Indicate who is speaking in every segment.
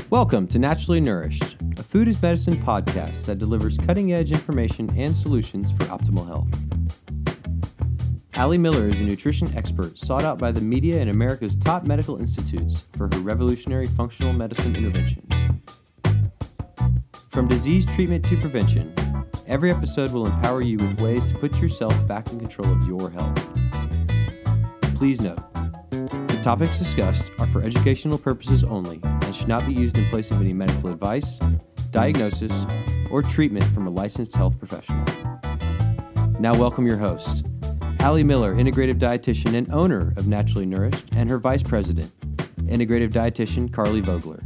Speaker 1: Welcome to Naturally Nourished, a food is medicine podcast that delivers cutting-edge information and solutions for optimal health. Allie Miller is a nutrition expert sought out by the media and America's top medical institutes for her revolutionary functional medicine interventions. From disease treatment to prevention, every episode will empower you with ways to put yourself back in control of your health. Please note, the topics discussed are for educational purposes only and should not be used in place of any medical advice, diagnosis, or treatment from a licensed health professional. Now welcome your host, Allie Miller, integrative dietitian and owner of Naturally Nourished, and her vice president, integrative dietitian Carly Vogler.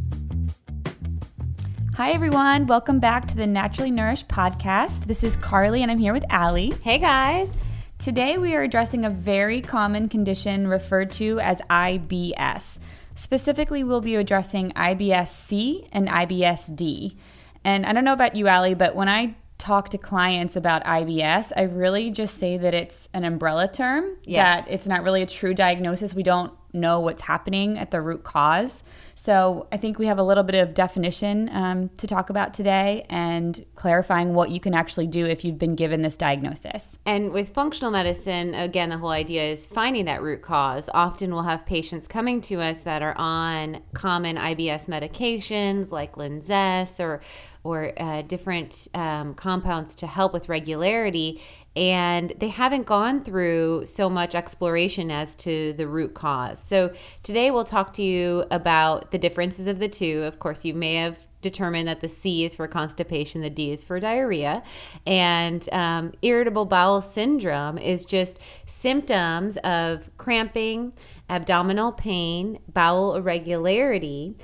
Speaker 2: Hi, everyone. Welcome back to the Naturally Nourished podcast. This is Carly, and I'm here with Allie.
Speaker 3: Hey, guys.
Speaker 2: Today, we are addressing a very common condition referred to as IBS. Specifically, we'll be addressing IBS-C and IBS-D. And I don't know about you, Allie, but when I talk to clients about IBS, I really just say that it's an umbrella term, that it's not really a true diagnosis. We don't know what's happening at the root cause. So I think we have a little bit of definition to talk about today and clarifying what you can actually do if you've been given this diagnosis.
Speaker 3: And with functional medicine, again, the whole idea is finding that root cause. Often we'll have patients coming to us that are on common IBS medications like Linzess or different compounds to help with regularity, and they haven't gone through so much exploration as to the root cause. So today we'll talk to you about the differences of the two. Of course, you may have determined that the C is for constipation, the D is for diarrhea. And irritable bowel syndrome is just symptoms of cramping, abdominal pain, bowel irregularity,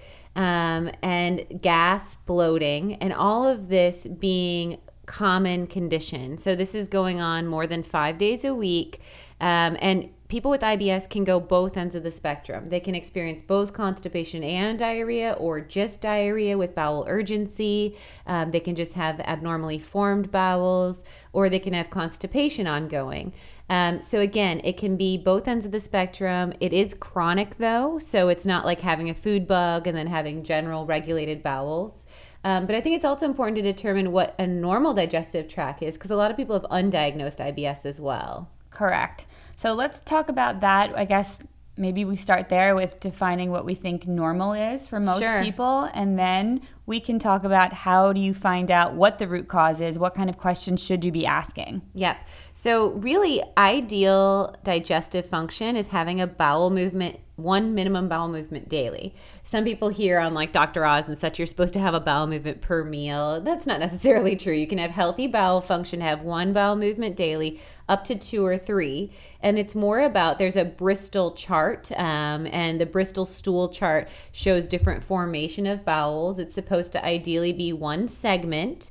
Speaker 3: and gas, bloating, and all of this being common condition. So this is going on more than 5 days a week. And people with IBS can go both ends of the spectrum. They can experience both constipation and diarrhea, or just diarrhea with bowel urgency. They can just have abnormally formed bowels, or they can have constipation ongoing. So again, it can be both ends of the spectrum. It is chronic though, so it's not like having a food bug and then having general regulated bowels. But I think it's also important to determine what a normal digestive tract is, because a lot of people have undiagnosed IBS as well.
Speaker 2: Correct. So let's talk about that. I guess maybe we start there with defining what we think normal is for most people, and then we can talk about how do you find out what the root cause is, what kind of questions should you be asking.
Speaker 3: Yep. So really ideal digestive function is having a bowel movement, one minimum bowel movement daily. Some people hear on like Dr. Oz and such, you're supposed to have a bowel movement per meal. That's not necessarily true. You can have healthy bowel function, have one bowel movement daily, up to 2 or 3. And it's more about, there's a Bristol chart, and the Bristol stool chart shows different formation of bowels. It's supposed to ideally be one segment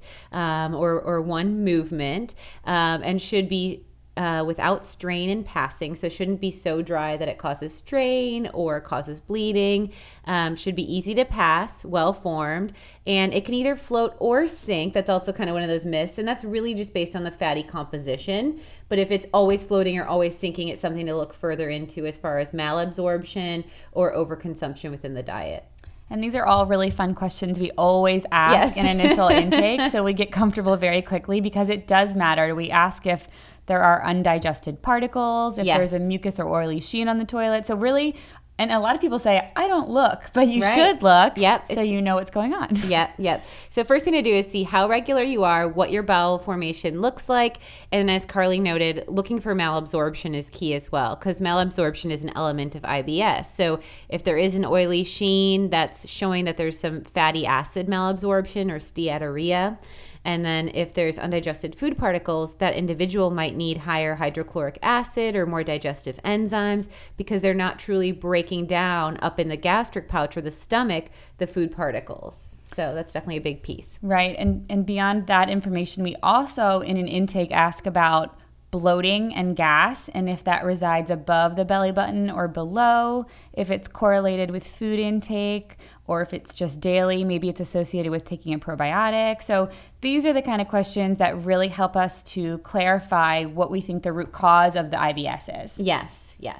Speaker 3: or one movement, and should be without strain in passing, so shouldn't be so dry that it causes strain or causes bleeding. Should be easy to pass, well formed, and it can either float or sink. That's also kind of one of those myths, and that's really just based on the fatty composition. But if it's always floating or always sinking, it's something to look further into as far as malabsorption or overconsumption within the diet.
Speaker 2: And these are all really fun questions we always ask in initial intake, so we get comfortable very quickly, because it does matter. We ask if there are undigested particles, if there's a mucus or oily sheen on the toilet. So really, and a lot of people say, I don't look, but you should look, so you know what's going on.
Speaker 3: Yep. So first thing to do is see how regular you are, what your bowel formation looks like, and as Carly noted, looking for malabsorption is key as well, because malabsorption is an element of IBS. So if there is an oily sheen, that's showing that there's some fatty acid malabsorption or steatorrhea. And then if there's undigested food particles, that individual might need higher hydrochloric acid or more digestive enzymes, because they're not truly breaking down up in the gastric pouch or the stomach the food particles. So that's definitely a big piece.
Speaker 2: Right. And beyond that information, we also in an intake ask about bloating and gas, and if that resides above the belly button or below, if it's correlated with food intake, or if it's just daily, maybe it's associated with taking a probiotic. So these are the kind of questions that really help us to clarify what we think the root cause of the IBS is.
Speaker 3: Yes.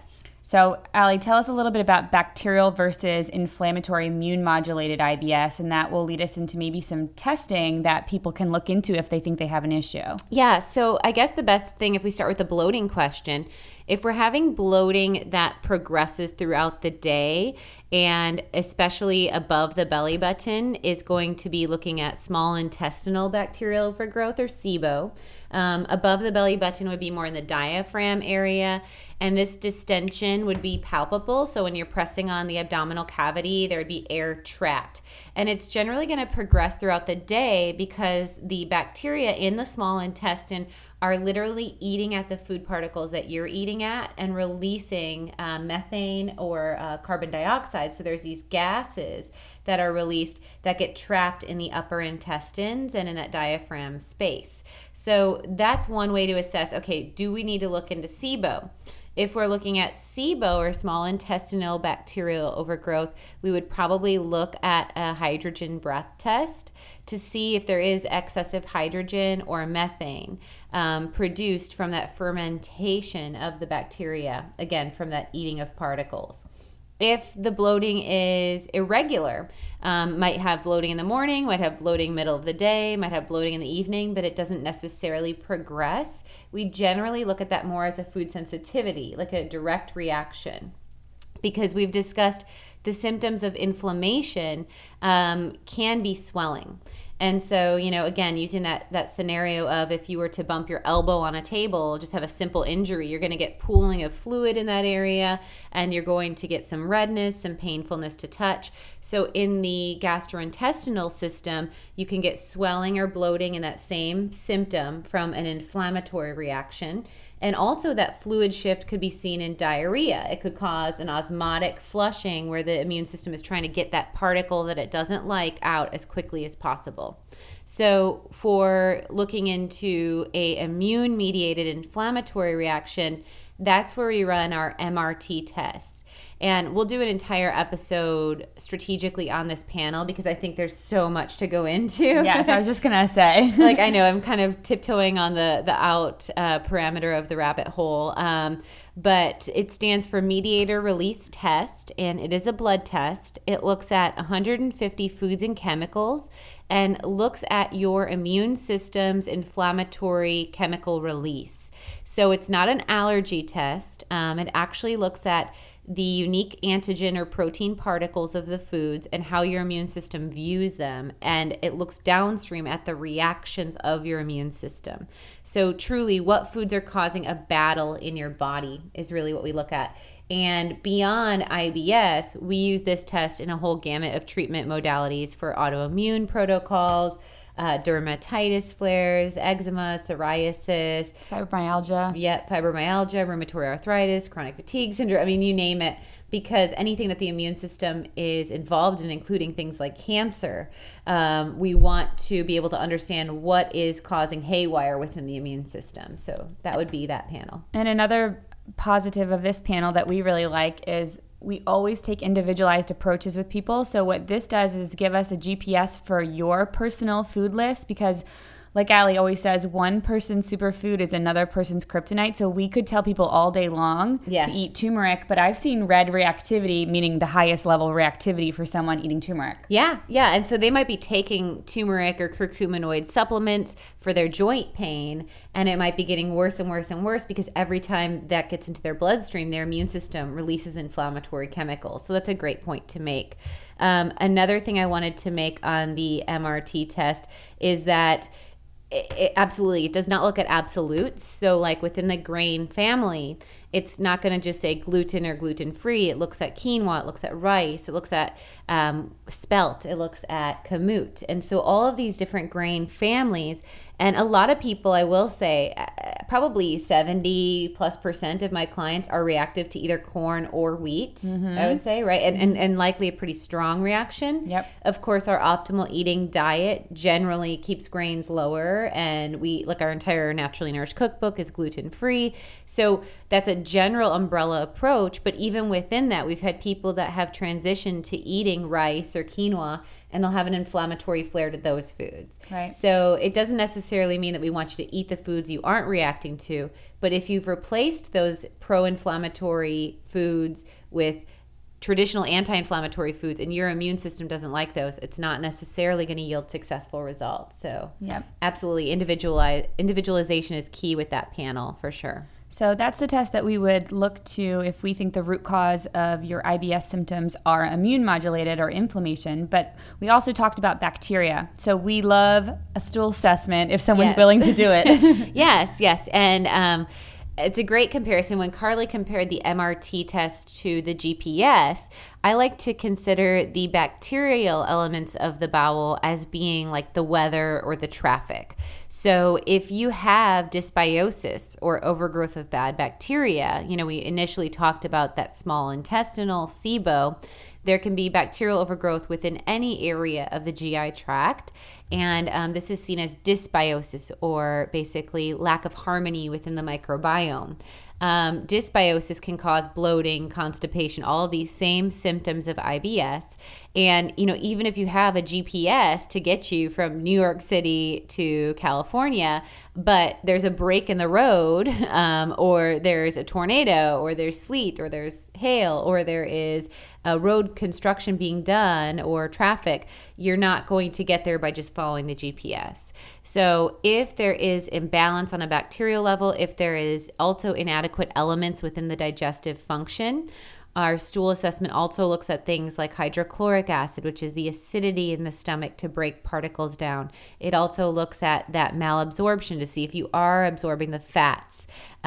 Speaker 2: So, Allie, tell us a little bit about bacterial versus inflammatory immune modulated IBS, and that will lead us into maybe some testing that people can look into if they think they have an issue.
Speaker 3: Yeah, so I guess the best thing, if we start with the bloating question, if we're having bloating that progresses throughout the day and especially above the belly button, is going to be looking at small intestinal bacterial overgrowth, or SIBO. Above the belly button would be more in the diaphragm area, and this distension would be palpable. So when you're pressing on the abdominal cavity, there would be air trapped. And it's generally going to progress throughout the day because the bacteria in the small intestine are literally eating at the food particles that you're eating at and releasing methane or carbon dioxide. So there's these gases that are released that get trapped in the upper intestines and in that diaphragm space. So that's one way to assess, okay, do we need to look into SIBO? If we're looking at SIBO, or small intestinal bacterial overgrowth, we would probably look at a hydrogen breath test to see if there is excessive hydrogen or methane produced from that fermentation of the bacteria, again, from that eating of particles. If the bloating is irregular, might have bloating in the morning, might have bloating middle of the day, might have bloating in the evening, but it doesn't necessarily progress, we generally look at that more as a food sensitivity, like a direct reaction. Because we've discussed the symptoms of inflammation can be swelling. And so, again, using that scenario of if you were to bump your elbow on a table, just have a simple injury, you're going to get pooling of fluid in that area, and you're going to get some redness, some painfulness to touch. So in the gastrointestinal system, you can get swelling or bloating in that same symptom from an inflammatory reaction. And also that fluid shift could be seen in diarrhea. It could cause an osmotic flushing where the immune system is trying to get that particle that it doesn't like out as quickly as possible. So for looking into a immune-mediated inflammatory reaction, that's where we run our MRT test. And we'll do an entire episode strategically on this panel because I think there's so much to go into.
Speaker 2: Yes, I was just going to say.
Speaker 3: Like, I know I'm kind of tiptoeing on the out parameter of the rabbit hole. But it stands for Mediator Release Test, and it is a blood test. It looks at 150 foods and chemicals and looks at your immune system's inflammatory chemical release. So it's not an allergy test. It actually looks at the unique antigen or protein particles of the foods and how your immune system views them. And it looks downstream at the reactions of your immune system. So truly, what foods are causing a battle in your body is really what we look at. And beyond IBS, we use this test in a whole gamut of treatment modalities for autoimmune protocols, dermatitis flares, eczema, psoriasis,
Speaker 2: fibromyalgia.
Speaker 3: Fibromyalgia, rheumatoid arthritis, chronic fatigue syndrome. I mean, you name it, because anything that the immune system is involved in, including things like cancer, we want to be able to understand what is causing haywire within the immune system. So that would be that panel.
Speaker 2: And another positive of this panel that we really like is we always take individualized approaches with people. So what this does is give us a GPS for your personal food list, because like Allie always says, one person's superfood is another person's kryptonite. So we could tell people all day long to eat turmeric, but I've seen red reactivity, meaning the highest level reactivity for someone eating turmeric.
Speaker 3: Yeah. And so they might be taking turmeric or curcuminoid supplements for their joint pain, and it might be getting worse and worse and worse because every time that gets into their bloodstream, their immune system releases inflammatory chemicals. So that's a great point to make. Another thing I wanted to make on the MRT test is that it does not look at absolutes. So like within the grain family, it's not going to just say gluten or gluten-free. It looks at quinoa, it looks at rice, it looks at spelt, it looks at kamut. And so all of these different grain families, and a lot of people, I will say, probably 70+% of my clients are reactive to either corn or wheat, I would say, right? And likely a pretty strong reaction.
Speaker 2: Yep.
Speaker 3: Of course, our optimal eating diet generally keeps grains lower, and our entire Naturally Nourished cookbook is gluten-free. So that's a general umbrella approach, but even within that, we've had people that have transitioned to eating rice or quinoa and they'll have an inflammatory flare to those foods.
Speaker 2: Right.
Speaker 3: So it doesn't necessarily mean that we want you to eat the foods you aren't reacting to, but if you've replaced those pro-inflammatory foods with traditional anti-inflammatory foods and your immune system doesn't like those, it's not necessarily going to yield successful results. So absolutely, individualization is key with that panel for sure.
Speaker 2: So that's the test that we would look to if we think the root cause of your IBS symptoms are immune modulated or inflammation. But we also talked about bacteria. So we love a stool assessment if someone's willing to do it.
Speaker 3: Yes. And it's a great comparison. When Carly compared the MRT test to the GPS, I like to consider the bacterial elements of the bowel as being like the weather or the traffic. So if you have dysbiosis or overgrowth of bad bacteria, we initially talked about that small intestinal SIBO, there can be bacterial overgrowth within any area of the GI tract. And this is seen as dysbiosis, or basically lack of harmony within the microbiome. Dysbiosis can cause bloating, constipation, all of these same symptoms of IBS. And, even if you have a GPS to get you from New York City to California, but there's a break in the road, or there's a tornado, or there's sleet, or there's hail, or there is a road construction being done, or traffic, you're not going to get there by just following the GPS. So if there is imbalance on a bacterial level, if there is also inadequate elements within the digestive function, our stool assessment also looks at things like hydrochloric acid, which is the acidity in the stomach to break particles down. It also looks at that malabsorption to see if you are absorbing the fats.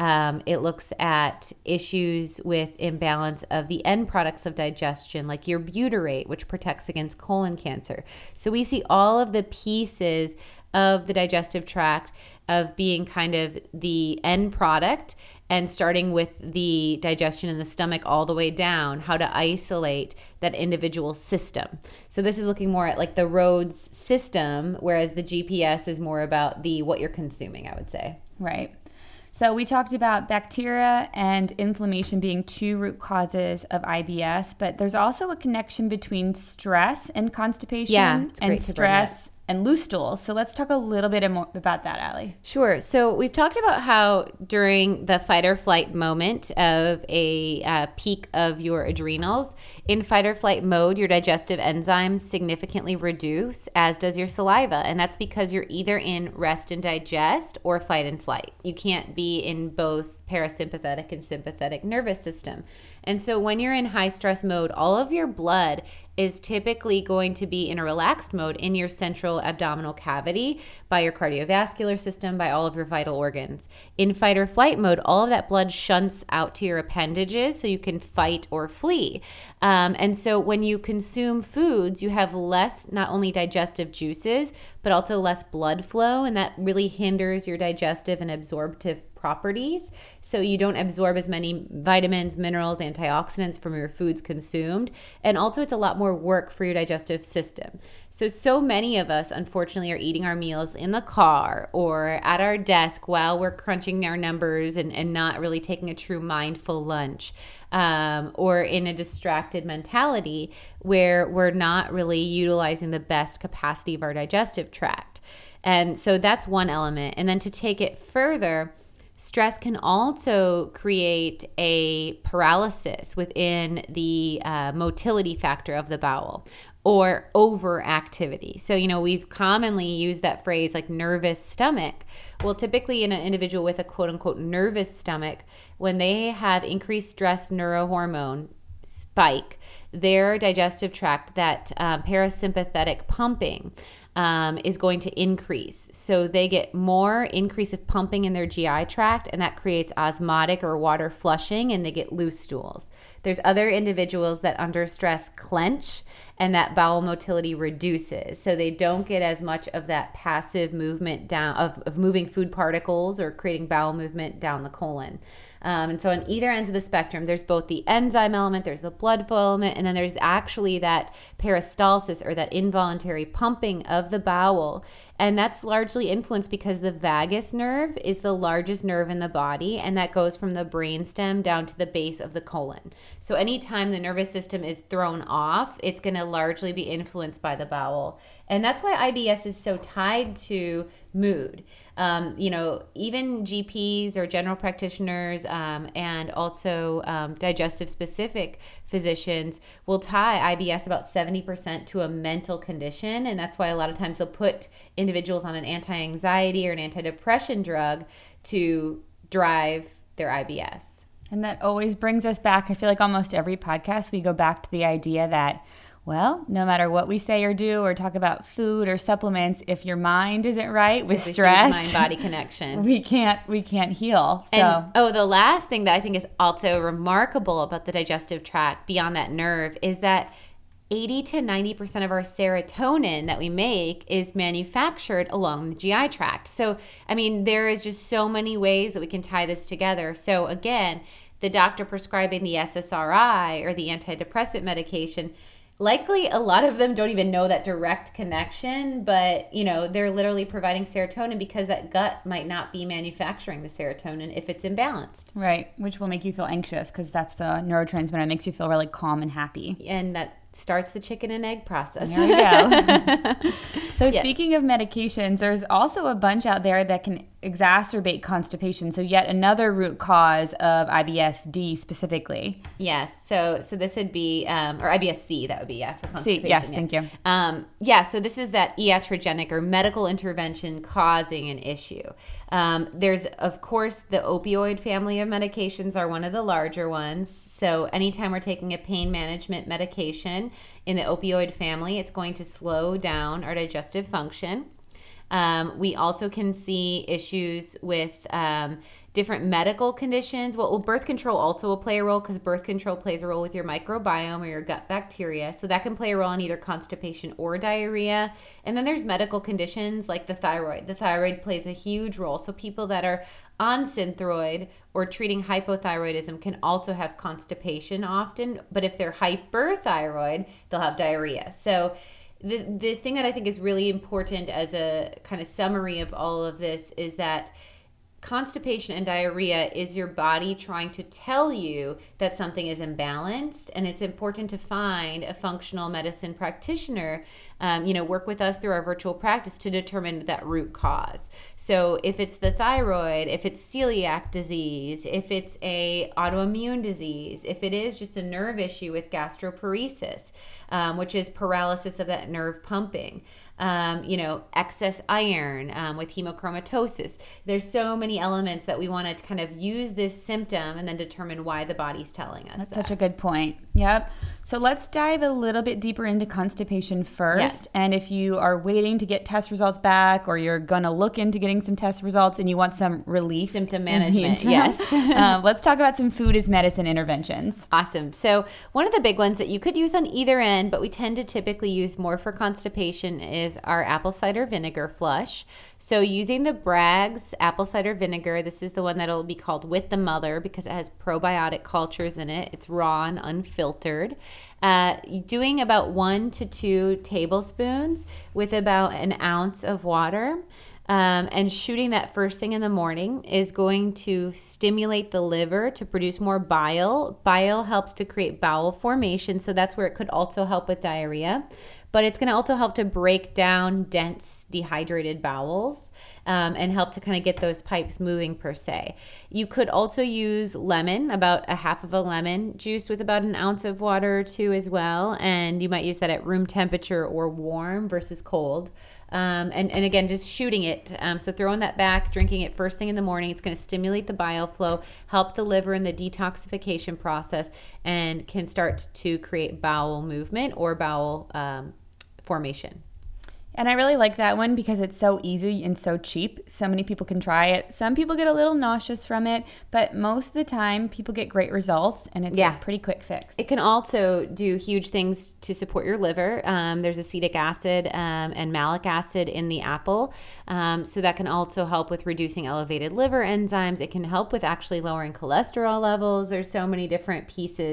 Speaker 3: It looks at issues with imbalance of the end products of digestion, like your butyrate, which protects against colon cancer. So we see all of the pieces of the digestive tract of being kind of the end product, and starting with the digestion in the stomach all the way down, how to isolate that individual system. So this is looking more at like the roads system, whereas the GPS is more about what you're consuming, I would say.
Speaker 2: Right. So we talked about bacteria and inflammation being two root causes of IBS, but there's also a connection between stress and constipation, and stress and loose stools. So let's talk a little bit more about that, Allie.
Speaker 3: Sure. So we've talked about how during the fight or flight moment of a peak of your adrenals, in fight or flight mode, your digestive enzymes significantly reduce, as does your saliva. And that's because you're either in rest and digest or fight and flight. You can't be in both parasympathetic and sympathetic nervous system. And so when you're in high stress mode, all of your blood is typically going to be in a relaxed mode in your central abdominal cavity, by your cardiovascular system, by all of your vital organs. In fight or flight mode, all of that blood shunts out to your appendages so you can fight or flee. And so when you consume foods, you have less, not only digestive juices, but also less blood flow, and that really hinders your digestive and absorptive properties. So you don't absorb as many vitamins, minerals, antioxidants from your foods consumed. And also it's a lot more work for your digestive system. So many of us, unfortunately, are eating our meals in the car or at our desk while we're crunching our numbers and not really taking a true mindful lunch, or in a distracted mentality where we're not really utilizing the best capacity of our digestive tract. And so that's one element. And then to take it further, stress can also create a paralysis within the motility factor of the bowel, or overactivity. So, we've commonly used that phrase like nervous stomach. Well, typically in an individual with a quote unquote nervous stomach, when they have increased stress neurohormone spike, their digestive tract, that parasympathetic pumping, is going to increase. So they get more increase of pumping in their GI tract, and that creates osmotic or water flushing, and they get loose stools. There's other individuals that under stress clench, and that bowel motility reduces. So they don't get as much of that passive movement down of moving food particles or creating bowel movement down the colon. And so on either ends of the spectrum, there's both the enzyme element, there's the blood flow element, and then there's actually that peristalsis, or that involuntary pumping of the bowel. And that's largely influenced because the vagus nerve is the largest nerve in the body, and that goes from the brainstem down to the base of the colon. So anytime the nervous system is thrown off, it's going to largely be influenced by the bowel. And that's why IBS is so tied to mood. Even GPs or general practitioners and also digestive specific physicians will tie IBS about 70% to a mental condition. And that's why a lot of times they'll put individuals on an anti-anxiety or an antidepressant drug to drive their IBS.
Speaker 2: And that always brings us back. I feel like almost every podcast we go back to the idea that, well, no matter what we say or do or talk about food or supplements, if your mind isn't right with stress,
Speaker 3: mind-body connection,
Speaker 2: we can't heal.
Speaker 3: And, the last thing that I think is also remarkable about the digestive tract beyond that nerve is that 80 to 90% of our serotonin that we make is manufactured along the GI tract. So, there is just so many ways that we can tie this together. So again, the doctor prescribing the SSRI or the antidepressant medication, likely a lot of them don't even know that direct connection, but they're literally providing serotonin because that gut might not be manufacturing the serotonin if it's imbalanced.
Speaker 2: Right, which will make you feel anxious because that's the neurotransmitter that makes you feel really calm and happy.
Speaker 3: And that starts the chicken and egg process.
Speaker 2: There we go. So speaking of medications, there's also a bunch out there that can exacerbate constipation. So yet another root cause of IBS-D specifically.
Speaker 3: Yes. So this would be, or IBS-C, that would be, for constipation.
Speaker 2: C, yes, thank you.
Speaker 3: So this is that iatrogenic or medical intervention causing an issue. There's, of course, the opioid family of medications are one of the larger ones. So anytime we're taking a pain management medication in the opioid family, it's going to slow down our digestive function. We also can see issues with different medical conditions. Well, birth control also will play a role because birth control plays a role with your microbiome or your gut bacteria. So that can play a role in either constipation or diarrhea. And then there's medical conditions like the thyroid. The thyroid plays a huge role. So people that are on Synthroid or treating hypothyroidism can also have constipation often. But if they're hyperthyroid, they'll have diarrhea. So the thing that I think is really important as a kind of summary of all of this is that constipation and diarrhea is your body trying to tell you that something is imbalanced, and it's important to find a functional medicine practitioner, work with us through our virtual practice to determine that root cause. So if it's the thyroid, if it's celiac disease, if it's a autoimmune disease, if it is just a nerve issue with gastroparesis, which is paralysis of that nerve pumping, excess iron with hemochromatosis. There's so many elements that we want to kind of use this symptom and then determine why the body's telling us
Speaker 2: That's such a good point. Yep. So let's dive a little bit deeper into constipation first.
Speaker 3: Yes.
Speaker 2: And if you are waiting to get test results back or you're going to look into getting some test results and you want some relief.
Speaker 3: Symptom management, yes.
Speaker 2: Let's talk about some food as medicine interventions.
Speaker 3: Awesome. So one of the big ones that you could use on either end, but we tend to typically use more for constipation is our apple cider vinegar flush. So using the Bragg's apple cider vinegar, this is the one that'll be called With the Mother because it has probiotic cultures in it. It's raw and unfiltered. Doing about 1 to 2 tablespoons with about an ounce of water. And shooting that first thing in the morning is going to stimulate the liver to produce more bile. Bile helps to create bowel formation, so that's where it could also help with diarrhea. But it's going to also help to break down dense, dehydrated bowels and help to kind of get those pipes moving per se. You could also use lemon, about a half of a lemon juice with about an ounce of water or two as well. And you might use that at room temperature or warm versus cold. And again, just shooting it. So throwing that back, drinking it first thing in the morning, it's going to stimulate the bile flow, help the liver in the detoxification process, and can start to create bowel movement or bowel formation.
Speaker 2: And I really like that one because it's so easy and so cheap. So many people can try it. Some people get a little nauseous from it, but most of the time people get great results and it's a pretty quick fix.
Speaker 3: It can also do huge things to support your liver. There's acetic acid and malic acid in the apple. So that can also help with reducing elevated liver enzymes. It can help with actually lowering cholesterol levels. There's so many different pieces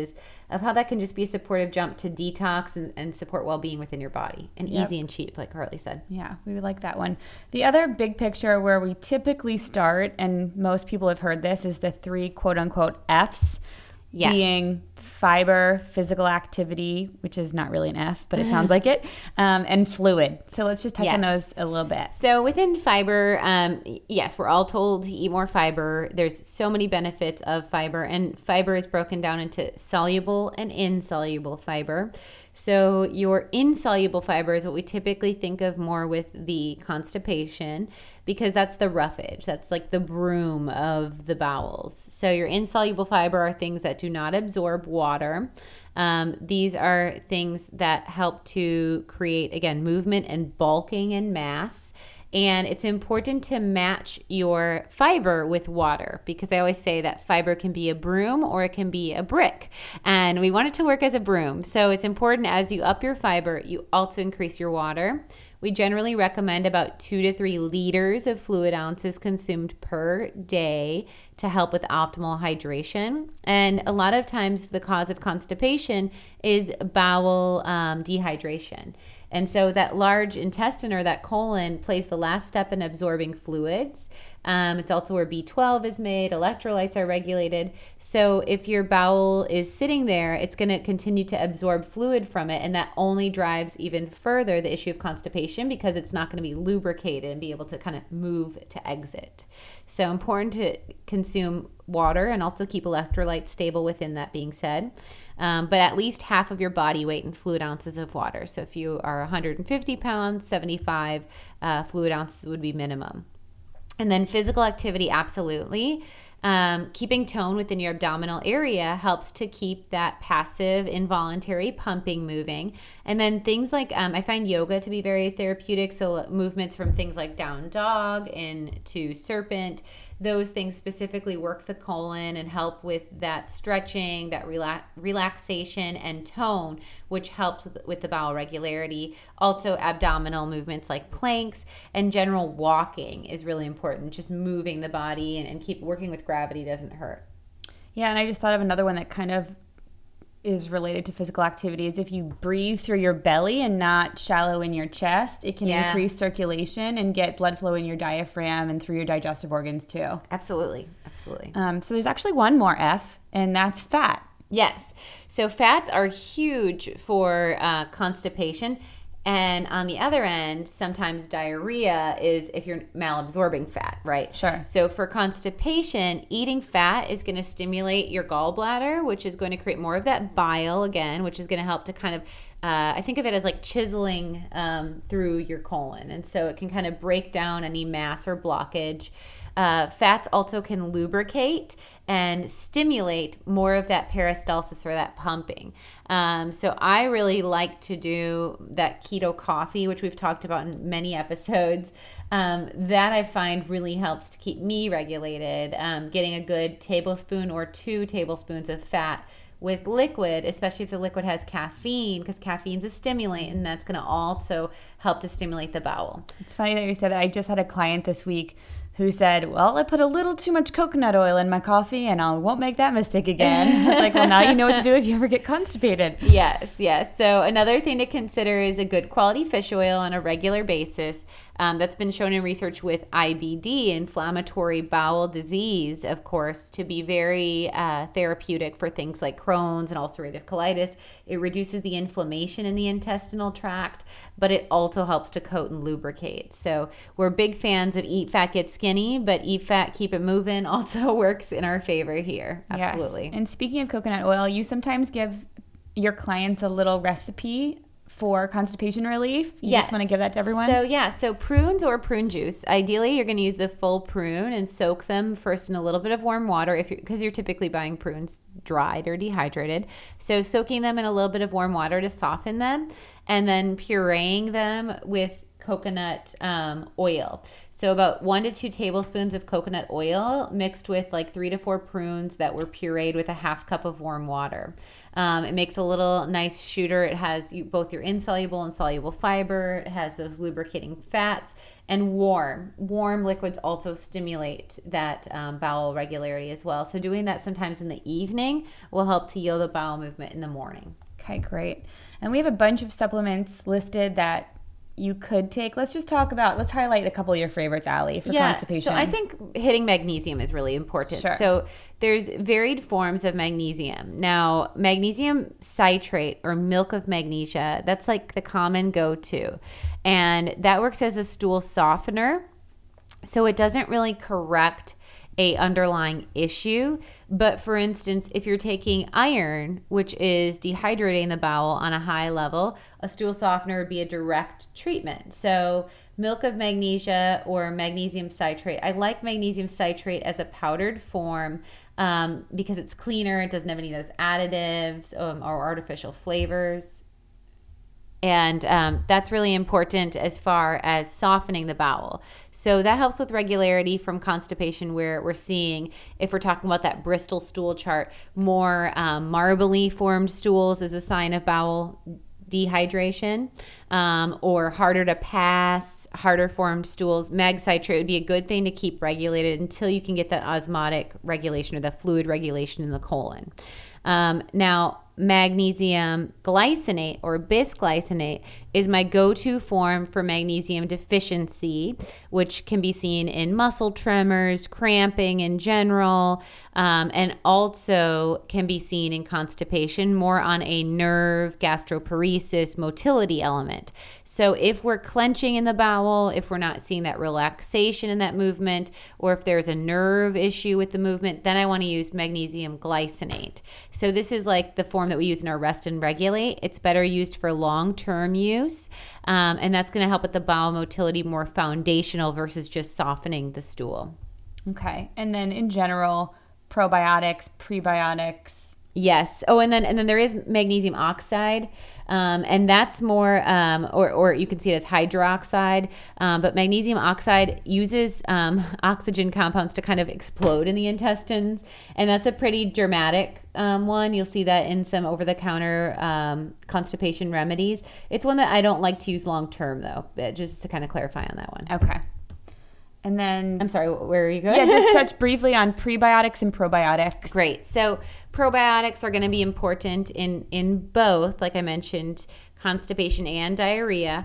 Speaker 3: of how that can just be a supportive jump to detox and support well-being within your body, and easy and cheap, like Carly said.
Speaker 2: Yeah, we would like that one. The other big picture where we typically start, and most people have heard this, is the 3 quote-unquote Fs. Yes. Being fiber, physical activity, which is not really an F, but it sounds like it, and fluid. So let's just touch on those a little bit.
Speaker 3: So within fiber, yes, we're all told to eat more fiber. There's so many benefits of fiber, and fiber is broken down into soluble and insoluble fiber. So your insoluble fiber is what we typically think of more with the constipation, because that's the roughage. That's like the broom of the bowels. So your insoluble fiber are things that do not absorb water. These are things that help to create, again, movement and bulking and mass. And it's important to match your fiber with water, because I always say that fiber can be a broom or it can be a brick, and we want it to work as a broom. So it's important, as you up your fiber, you also increase your water. We generally recommend about 2 to 3 liters of fluid ounces consumed per day to help with optimal hydration. And a lot of times the cause of constipation is bowel dehydration. And so that large intestine, or that colon, plays the last step in absorbing fluids. It's also where B12 is made, electrolytes are regulated. So if your bowel is sitting there, it's going to continue to absorb fluid from it, and that only drives even further the issue of constipation, because it's not going to be lubricated and be able to kind of move to exit. So important to consume water and also keep electrolytes stable within that being said. But at least half of your body weight in fluid ounces of water. So if you are 150 pounds, 75 fluid ounces would be minimum. And then physical activity, absolutely. Keeping tone within your abdominal area helps to keep that passive involuntary pumping moving. And then things like, I find yoga to be very therapeutic. So movements from things like down dog into serpent, those things specifically work the colon and help with that stretching, that relaxation and tone, which helps with the bowel regularity. Also, abdominal movements like planks and general walking is really important. Just moving the body and keep working with gravity doesn't hurt.
Speaker 2: Yeah, and I just thought of another one that kind of is related to physical activity is if you breathe through your belly and not shallow in your chest, it can increase circulation and get blood flow in your diaphragm and through your digestive organs too.
Speaker 3: Absolutely.
Speaker 2: So there's actually one more F, and that's fat.
Speaker 3: Yes. So fats are huge for constipation. And on the other end, sometimes diarrhea is if you're malabsorbing fat, right?
Speaker 2: Sure.
Speaker 3: So for constipation, eating fat is going to stimulate your gallbladder, which is going to create more of that bile again, which is going to help to kind of, I think of it as like chiseling through your colon. And so it can kind of break down any mass or blockage. Fats also can lubricate and stimulate more of that peristalsis, or that pumping. So I really like to do that keto coffee, which we've talked about in many episodes. That I find really helps to keep me regulated. Getting a good tablespoon or 2 tablespoons of fat with liquid, especially if the liquid has caffeine, because caffeine's a stimulant, and that's going to also help to stimulate the bowel.
Speaker 2: It's funny that you said that. I just had a client this week who said, well, I put a little too much coconut oil in my coffee and I won't make that mistake again. I was like, well, now you know what to do if you ever get constipated.
Speaker 3: Yes. So another thing to consider is a good quality fish oil on a regular basis. That's been shown in research with IBD, inflammatory bowel disease, of course, to be very therapeutic for things like Crohn's and ulcerative colitis. It reduces the inflammation in the intestinal tract, but it also helps to coat and lubricate. So we're big fans of Eat Fat, Get Skinny, but Eat Fat, Keep It Moving also works in our favor here. Absolutely.
Speaker 2: Yes. And speaking of coconut oil, you sometimes give your clients a little recipe for constipation relief. You just want to give that to everyone?
Speaker 3: So prunes or prune juice. Ideally, you're going to use the full prune and soak them first in a little bit of warm water because you're typically buying prunes dried or dehydrated. So soaking them in a little bit of warm water to soften them, and then pureeing them with coconut oil. So about 1 to 2 tablespoons of coconut oil mixed with like 3 to 4 prunes that were pureed with a half cup of warm water. It makes a little nice shooter. It has both your insoluble and soluble fiber. It has those lubricating fats, And warm liquids also stimulate that bowel regularity as well. So doing that sometimes in the evening will help to yield a bowel movement in the morning.
Speaker 2: Okay, great. And we have a bunch of supplements listed that you could take. Let's highlight a couple of your favorites, Allie, for constipation.
Speaker 3: So I think hitting magnesium is really important.
Speaker 2: Sure.
Speaker 3: So there's varied forms of magnesium. Now, magnesium citrate or milk of magnesia, that's like the common go-to. And that works as a stool softener. So it doesn't really correct a underlying issue. But for instance, if you're taking iron, which is dehydrating the bowel on a high level, a stool softener would be a direct treatment. So milk of magnesia or magnesium citrate. I like magnesium citrate as a powdered form because it's cleaner. It doesn't have any of those additives or artificial flavors. And that's really important as far as softening the bowel. So that helps with regularity from constipation, where we're seeing, if we're talking about that Bristol stool chart, more marbly formed stools is a sign of bowel dehydration, or harder to pass, harder formed stools. Mag citrate would be a good thing to keep regulated until you can get that osmotic regulation or the fluid regulation in the colon. Now, magnesium glycinate or bisglycinate is my go-to form for magnesium deficiency, which can be seen in muscle tremors, cramping in general, and also can be seen in constipation, more on a nerve, gastroparesis, motility element. So if we're clenching in the bowel, if we're not seeing that relaxation in that movement, or if there's a nerve issue with the movement, then I want to use magnesium glycinate. So this is like the form that we use in our Rest and Regulate. It's better used for long-term use, and that's going to help with the bowel motility, more foundational versus just softening the stool.
Speaker 2: Okay. And then in general, probiotics, prebiotics.
Speaker 3: Yes. Oh, and then there is magnesium oxide, and that's more, or you can see it as hydroxide. But magnesium oxide uses oxygen compounds to kind of explode in the intestines, and that's a pretty dramatic one. You'll see that in some over-the-counter constipation remedies. It's one that I don't like to use long-term, though, just to kind of clarify on that one.
Speaker 2: Okay. And then,
Speaker 3: I'm sorry, where are you going?
Speaker 2: Yeah, just touch briefly on prebiotics and probiotics.
Speaker 3: Great. So probiotics are going to be important in both, like I mentioned, constipation and diarrhea.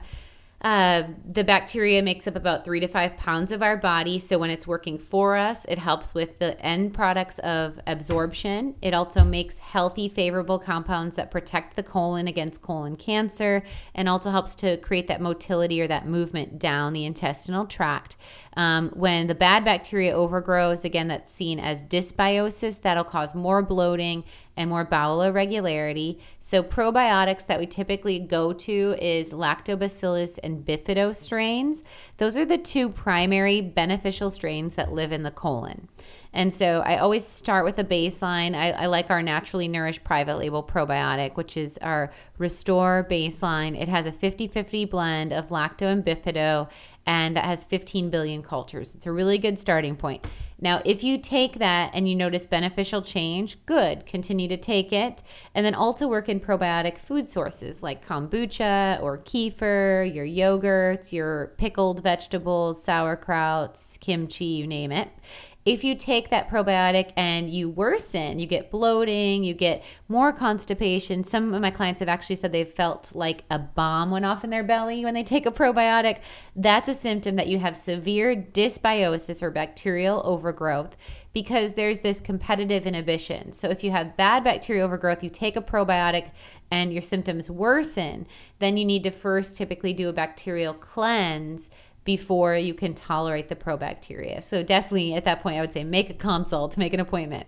Speaker 3: The bacteria makes up about 3 to 5 pounds of our body. So when it's working for us, it helps with the end products of absorption. It also makes healthy, favorable compounds that protect the colon against colon cancer, and also helps to create that motility or that movement down the intestinal tract. When the bad bacteria overgrows, again, that's seen as dysbiosis. That'll cause more bloating and more bowel irregularity. So probiotics that we typically go to is Lactobacillus and Bifido strains. Those are the two primary beneficial strains that live in the colon. And so I always start with a baseline. I like our Naturally Nourished private label probiotic, which is our Restore baseline. It has a 50-50 blend of lacto and bifido, and that has 15 billion cultures. It's a really good starting point. Now, if you take that and you notice beneficial change, good, continue to take it. And then also work in probiotic food sources like kombucha or kefir, your yogurts, your pickled vegetables, sauerkrauts, kimchi, you name it. If you take that probiotic and you worsen, you get bloating, you get more constipation. Some of my clients have actually said they've felt like a bomb went off in their belly when they take a probiotic. That's a symptom that you have severe dysbiosis or bacterial overgrowth, because there's this competitive inhibition. So if you have bad bacterial overgrowth, you take a probiotic and your symptoms worsen, then you need to first typically do a bacterial cleanse before you can tolerate the probacteria. So definitely at that point, I would say make a consult, make an appointment.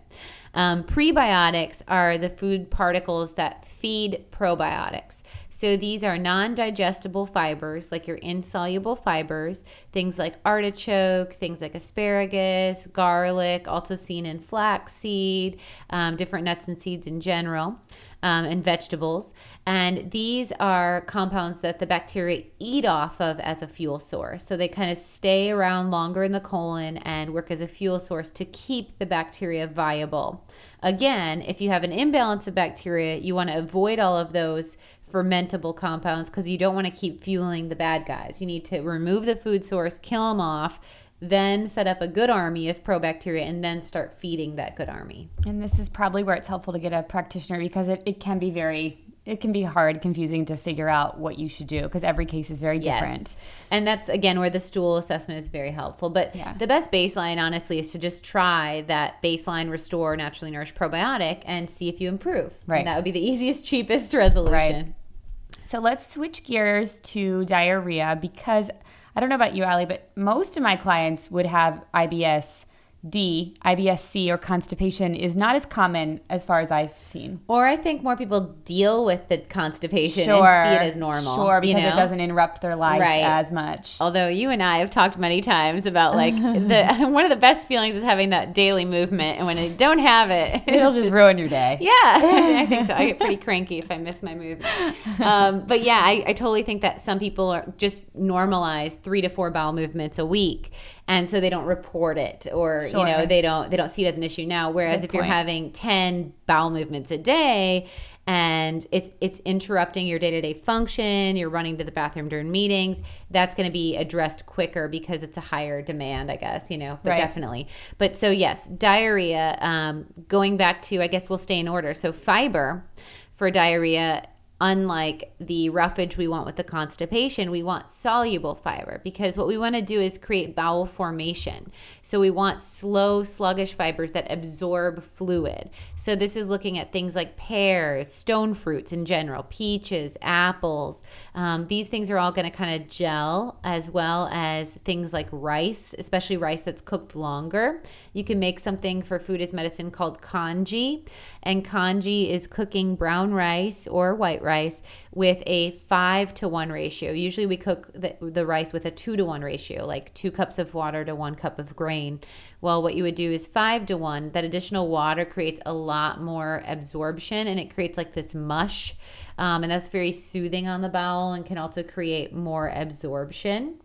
Speaker 3: Prebiotics are the food particles that feed probiotics. So these are non-digestible fibers, like your insoluble fibers, things like artichoke, things like asparagus, garlic, also seen in flaxseed, different nuts and seeds in general, and vegetables. And these are compounds that the bacteria eat off of as a fuel source. So they kind of stay around longer in the colon and work as a fuel source to keep the bacteria viable. Again, if you have an imbalance of bacteria, you want to avoid all of those fermentable compounds because you don't want to keep fueling the bad guys. You need to remove the food source source, kill them off, then set up a good army of probacteria, and then start feeding that good army.
Speaker 2: And this is probably where it's helpful to get a practitioner, because it can be hard, confusing to figure out what you should do, because every case is very different.
Speaker 3: Yes. And that's, again, where the stool assessment is very helpful. But the best baseline, honestly, is to just try that baseline Restore Naturally Nourished probiotic and see if you improve.
Speaker 2: Right.
Speaker 3: And that would be the easiest, cheapest resolution.
Speaker 2: Right. So let's switch gears to diarrhea, because I don't know about you, Allie, but most of my clients would have IBS-D, IBS-C, or constipation is not as common as far as I've seen.
Speaker 3: Or I think more people deal with the constipation
Speaker 2: Sure.
Speaker 3: and see it as normal.
Speaker 2: Sure, because
Speaker 3: you know?
Speaker 2: it doesn't interrupt their life as much.
Speaker 3: Although you and I have talked many times about like one of the best feelings is having that daily movement, and when I don't have it,
Speaker 2: It'll just ruin your day.
Speaker 3: Yeah, I think so. I get pretty cranky if I miss my movement. But yeah, I totally think that some people are just normalize 3 to 4 bowel movements a week, and so they don't report it, or
Speaker 2: Sure.
Speaker 3: they don't see it as an issue now. Whereas if you're having 10 bowel movements a day, and it's interrupting your day-to-day function, you're running to the bathroom during meetings, that's going to be addressed quicker because it's a higher demand, I guess, but
Speaker 2: Right.
Speaker 3: definitely. But so yes, diarrhea, going back to, I guess we'll stay in order. So fiber for diarrhea, unlike the roughage we want with the constipation, we want soluble fiber, because what we want to do is create bowel formation. So we want slow, sluggish fibers that absorb fluid. So this is looking at things like pears, stone fruits in general, peaches, apples. These things are all going to kind of gel, as well as things like rice, especially rice that's cooked longer. You can make something for Food is Medicine called congee, and congee is cooking brown rice or white rice with a 5-to-1 ratio. Usually we cook the rice with a 2-to-1 ratio, like 2 cups of water to 1 cup of grain. Well, what you would do is 5-to-1. That additional water creates a lot more absorption, and it creates like this mush, and that's very soothing on the bowel and can also create more absorption.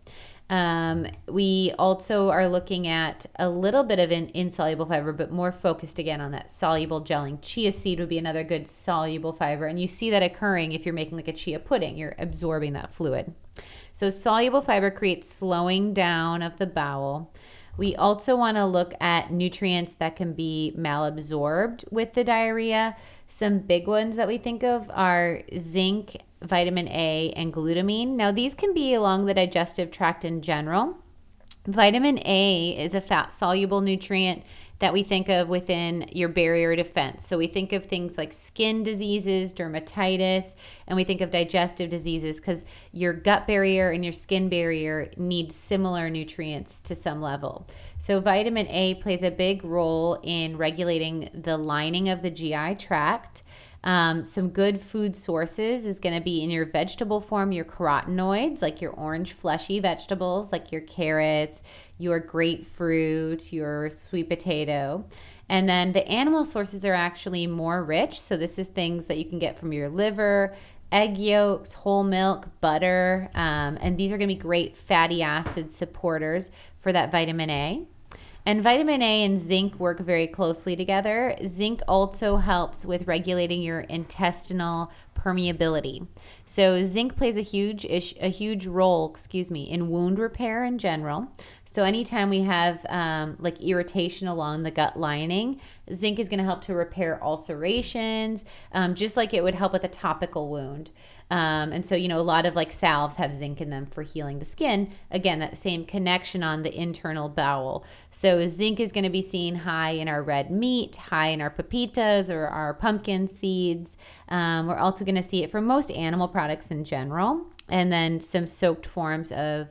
Speaker 3: We also are looking at a little bit of an insoluble fiber, but more focused again on that soluble gelling. Chia seed would be another good soluble fiber. And you see that occurring if you're making like a chia pudding, you're absorbing that fluid. So soluble fiber creates slowing down of the bowel. We also want to look at nutrients that can be malabsorbed with the diarrhea. Some big ones that we think of are zinc, vitamin A, and glutamine. Now, these can be along the digestive tract in general. Vitamin A is a fat-soluble nutrient that we think of within your barrier defense. So we think of things like skin diseases, dermatitis, and we think of digestive diseases because your gut barrier and your skin barrier need similar nutrients to some level. So vitamin A plays a big role in regulating the lining of the GI tract. Some good food sources is going to be in your vegetable form, your carotenoids, like your orange fleshy vegetables, like your carrots, your grapefruit, your sweet potato. And then the animal sources are actually more rich. So this is things that you can get from your liver, egg yolks, whole milk, butter. And these are going to be great fatty acid supporters for that vitamin A. And vitamin A and zinc work very closely together. Zinc also helps with regulating your intestinal permeability. So zinc plays a huge role, in wound repair in general. So anytime we have like irritation along the gut lining, zinc is going to help to repair ulcerations, just like it would help with a topical wound. And so, a lot of like salves have zinc in them for healing the skin. Again, that same connection on the internal bowel. So zinc is going to be seen high in our red meat, high in our pepitas or our pumpkin seeds. We're also going to see it from most animal products in general, and then some soaked forms of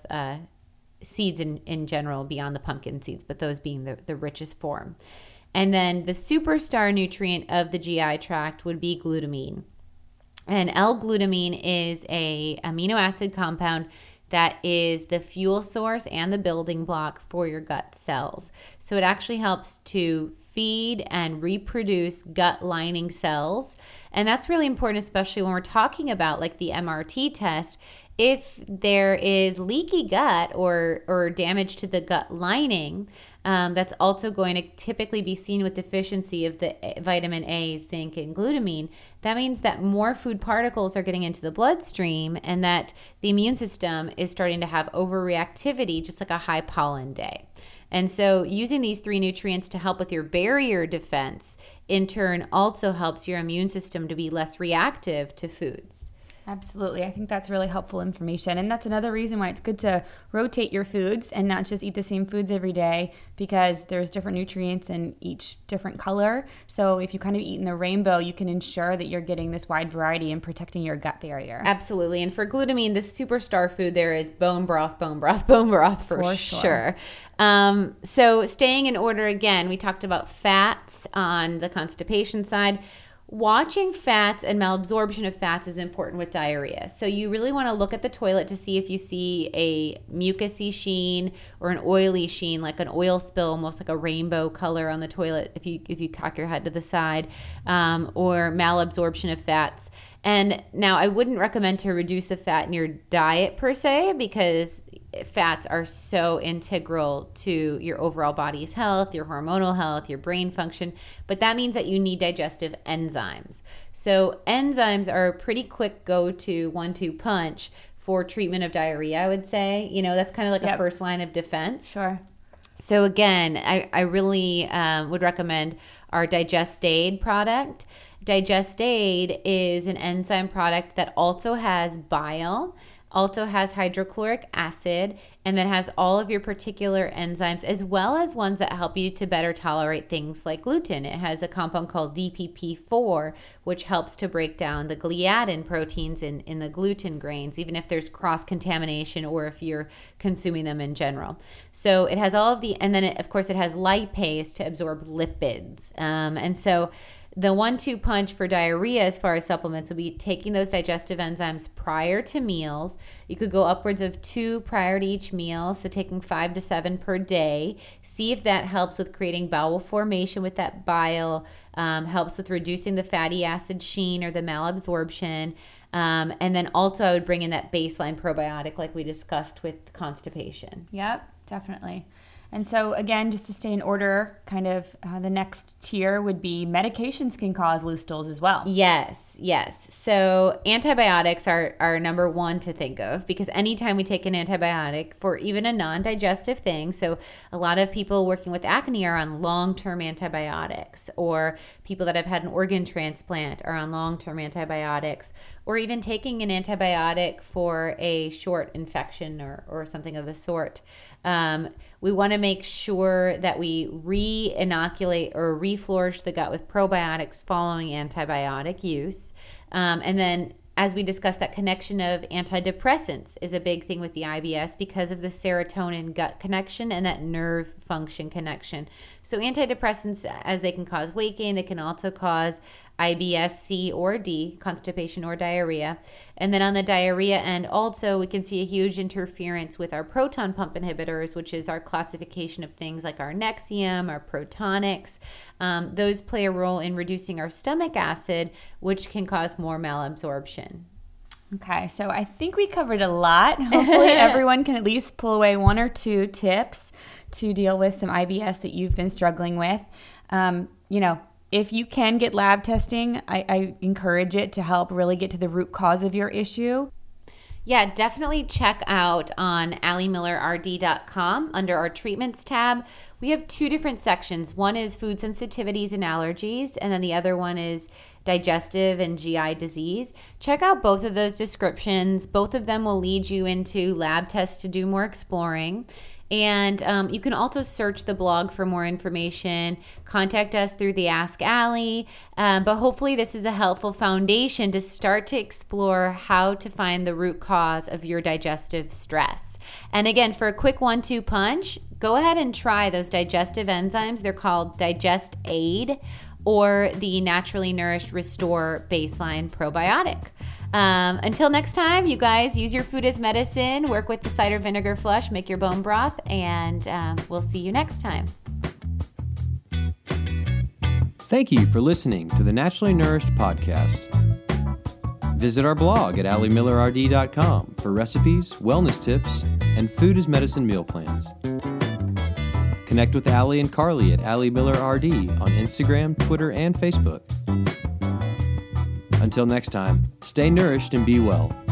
Speaker 3: seeds in general beyond the pumpkin seeds, but those being the richest form. And then the superstar nutrient of the GI tract would be glutamine. And L-glutamine is a amino acid compound that is the fuel source and the building block for your gut cells. So it actually helps to feed and reproduce gut lining cells. And that's really important, especially when we're talking about like the MRT test. If there is leaky gut or damage to the gut lining, that's also going to typically be seen with deficiency of the vitamin A, zinc, and glutamine, that means that more food particles are getting into the bloodstream and that the immune system is starting to have overreactivity, just like a high pollen day. And so using these 3 nutrients to help with your barrier defense, in turn, also helps your immune system to be less reactive to foods.
Speaker 2: Absolutely. I think that's really helpful information. And that's another reason why it's good to rotate your foods and not just eat the same foods every day, because there's different nutrients in each different color. So if you kind of eat in the rainbow, you can ensure that you're getting this wide variety and protecting your gut barrier.
Speaker 3: Absolutely. And for glutamine, the superstar food there is bone broth, bone broth, bone broth for sure. So staying in order again, we talked about fats on the constipation side. Watching fats and malabsorption of fats is important with diarrhea. So you really want to look at the toilet to see if you see a mucousy sheen or an oily sheen, like an oil spill, almost like a rainbow color on the toilet if you cock your head to the side, or malabsorption of fats. And now I wouldn't recommend to reduce the fat in your diet per se, because fats are so integral to your overall body's health, your hormonal health, your brain function. But that means that you need digestive enzymes. So enzymes are a pretty quick go-to 1-2 punch for treatment of diarrhea, I would say. You know, that's kind of like a first line of defense.
Speaker 2: Sure.
Speaker 3: So again, I really would recommend our Digest Aid product. Digest Aid is an enzyme product that also has bile, also has hydrochloric acid, and then has all of your particular enzymes, as well as ones that help you to better tolerate things like gluten. It has a compound called DPP4, which helps to break down the gliadin proteins in the gluten grains, even if there's cross-contamination or if you're consuming them in general. So it has all of the, and then of course it has lipase to absorb lipids. And so the 1-2 punch for diarrhea as far as supplements will be taking those digestive enzymes prior to meals. You could go upwards of 2 prior to each meal, so taking 5 to 7 per day. See if that helps with creating bowel formation with that bile, helps with reducing the fatty acid sheen or the malabsorption. And then also I would bring in that baseline probiotic like we discussed with constipation.
Speaker 2: Yep, definitely. And so again, just to stay in order, kind of the next tier would be medications can cause loose stools as well.
Speaker 3: Yes. So antibiotics are number one to think of, because anytime we take an antibiotic for even a non-digestive thing, so a lot of people working with acne are on long-term antibiotics, or people that have had an organ transplant are on long-term antibiotics, or even taking an antibiotic for a short infection or something of the sort. We want to make sure that we re-inoculate or reflourish the gut with probiotics following antibiotic use. And then, as we discussed, that connection of antidepressants is a big thing with the IBS because of the serotonin gut connection and that nerve function connection. So antidepressants, as they can cause weight gain, they can also cause IBS C or D, constipation or diarrhea. And then on the diarrhea end, also we can see a huge interference with our proton pump inhibitors, which is our classification of things like our Nexium, our Protonix. Those play a role in reducing our stomach acid, which can cause more malabsorption.
Speaker 2: Okay, so I think we covered a lot. Hopefully everyone can at least pull away 1 or 2 tips to deal with some IBS that you've been struggling with. If you can get lab testing, I encourage it to help really get to the root cause of your issue.
Speaker 3: Yeah, definitely check out on AllieMillerRD.com under our treatments tab. We have 2 different sections. One is food sensitivities and allergies, and then the other one is digestive and GI disease. Check out both of those descriptions. Both of them will lead you into lab tests to do more exploring. And you can also search the blog for more information. Contact us through the Ask Allie. But hopefully this is a helpful foundation to start to explore how to find the root cause of your digestive stress. And again, for a quick 1-2 punch, go ahead and try those digestive enzymes. They're called Digest Aid or the Naturally Nourished Restore Baseline Probiotic. Until next time, you guys, use your food as medicine, work with the cider vinegar flush, make your bone broth, and we'll see you next time.
Speaker 1: Thank you for listening to the Naturally Nourished podcast. Visit our blog at AllieMillerRD.com for recipes, wellness tips, and food as medicine meal plans. Connect with Allie and Carly at Allie Miller RD on Instagram, Twitter, and Facebook. Until next time, stay nourished and be well.